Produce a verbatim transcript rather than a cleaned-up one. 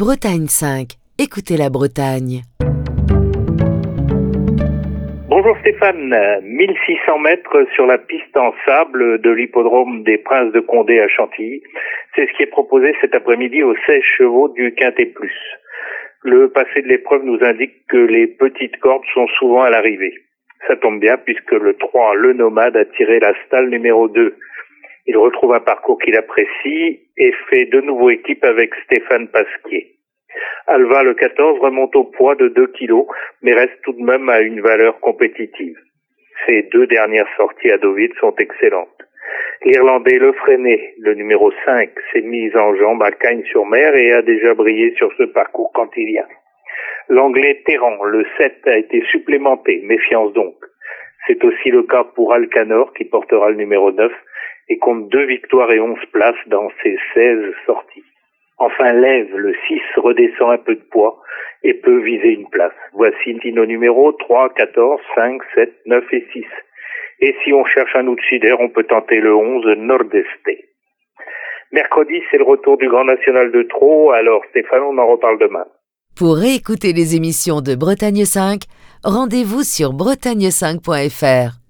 Bretagne cinq. Écoutez la Bretagne. Bonjour Stéphane, mille six cents mètres sur la piste en sable de l'hippodrome des Princes de Condé à Chantilly. C'est ce qui est proposé cet après-midi aux seize chevaux du Quintet Plus. Le passé de l'épreuve nous indique que les petites cordes sont souvent à l'arrivée. Ça tombe bien puisque le trois, le Nomade, a tiré la stalle numéro deux. Il retrouve un parcours qu'il apprécie et fait de nouveau équipe avec Stéphane Pasquier. Alva, le quatorze, remonte au poids de deux kilos, mais reste tout de même à une valeur compétitive. Ses deux dernières sorties à Deauville sont excellentes. L'Irlandais Le Freiné, le numéro cinq, s'est mis en jambe à Cagnes-sur-Mer et a déjà brillé sur ce parcours cantilien. L'Anglais Terran, le sept, a été supplémenté, méfiance donc. C'est aussi le cas pour Alcanor qui portera le numéro neuf et compte deux victoires et onze places dans ses seize sorties. Enfin, Lève, le six, redescend un peu de poids et peut viser une place. Voici nos numéros trois, quatorze, cinq, sept, neuf et six. Et si on cherche un outsider, on peut tenter le onze, Nordeste. Mercredi, c'est le retour du Grand National de Trot. Alors Stéphane, on en reparle demain. Pour réécouter les émissions de Bretagne cinq, rendez-vous sur bretagne cinq point f r.